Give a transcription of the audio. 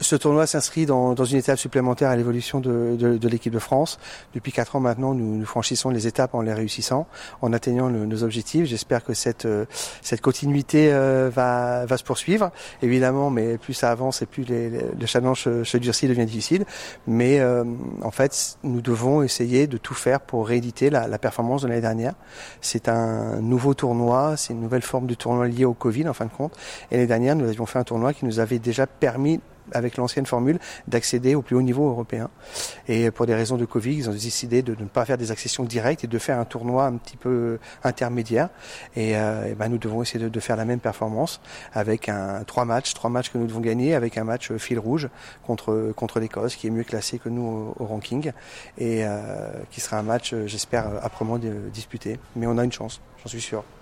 Ce tournoi s'inscrit dans une étape supplémentaire à l'évolution de l'équipe de France. Depuis 4 ans maintenant, nous franchissons les étapes en les réussissant, en atteignant nos objectifs. J'espère que cette continuité va se poursuivre, évidemment, mais plus ça avance et plus le challenge se durcit, devient difficile. Mais en fait, nous devons essayer de tout faire pour rééditer la performance de l'année dernière. C'est un nouveau tournoi, c'est une nouvelle forme de tournoi lié au Covid en fin de compte. Et l'année dernière, nous avions fait un tournoi qui nous avait déjà permis, avec l'ancienne formule, d'accéder au plus haut niveau européen. Et pour des raisons de Covid, ils ont décidé de ne pas faire des accessions directes et de faire un tournoi un petit peu intermédiaire. Et nous devons essayer de faire la même performance avec trois matchs que nous devons gagner, avec un match fil rouge contre l'Écosse, qui est mieux classé que nous au ranking, et qui sera un match, j'espère, âprement disputé. Mais on a une chance, j'en suis sûr.